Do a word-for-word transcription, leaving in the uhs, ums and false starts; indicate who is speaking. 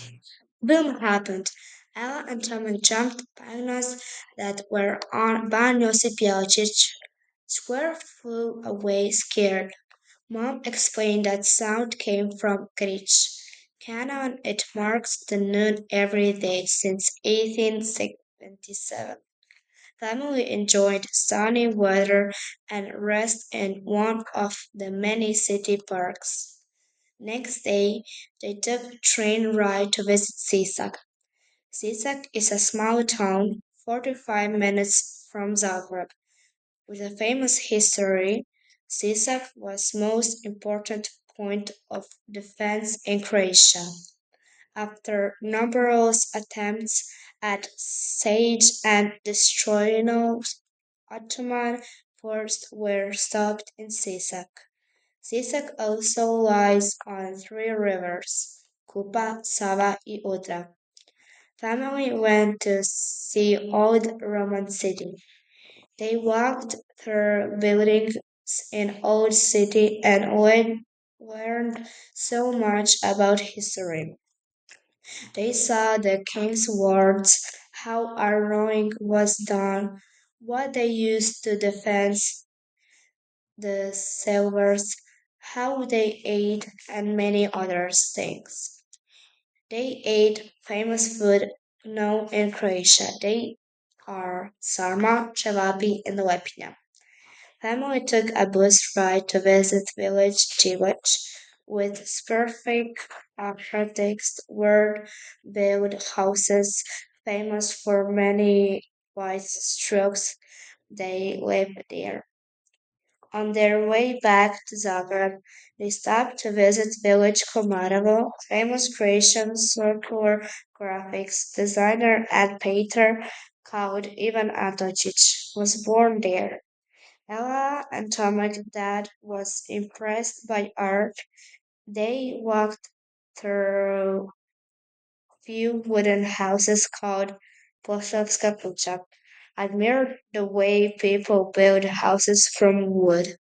Speaker 1: Boom happened. Ella and Tommy jumped páginas that were on baños y piacic. Square flew away scared. Mom explained that sound came from Grich. Canon, it marks the noon every day since eighteen seventy-seven. Family enjoyed sunny weather and rest in one of the many city parks. Next day, they took a train ride to visit Sisak. Sisak is a small town forty-five minutes from Zagreb. With a famous history, Sisak was most important point of defense in Croatia. After numerous attempts at siege and destroying Ottoman forces were stopped in Sisak. Sisak also lies on three rivers, Kupa, Sava, and Odra. Family went to see old Roman city. They walked through buildings in old city and learned learned so much about history. They saw the king's wards, how arrowing was done, what they used to defend the sailors, how they ate, and many other things. They ate famous food known in Croatia. They are sarma, cevapi, and lepina. Family took a bus ride to visit village Chilich with perfect architects, word-built houses famous for many white strokes. They lived there. On their way back to Zagreb, they stopped to visit village Komarovo, famous Croatian circular graphics designer and painter called Ivan Antočić was born there. Ella and Tomic's dad was impressed by art. They walked through few wooden houses called Poslovska Kucha, admired the way people build houses from wood.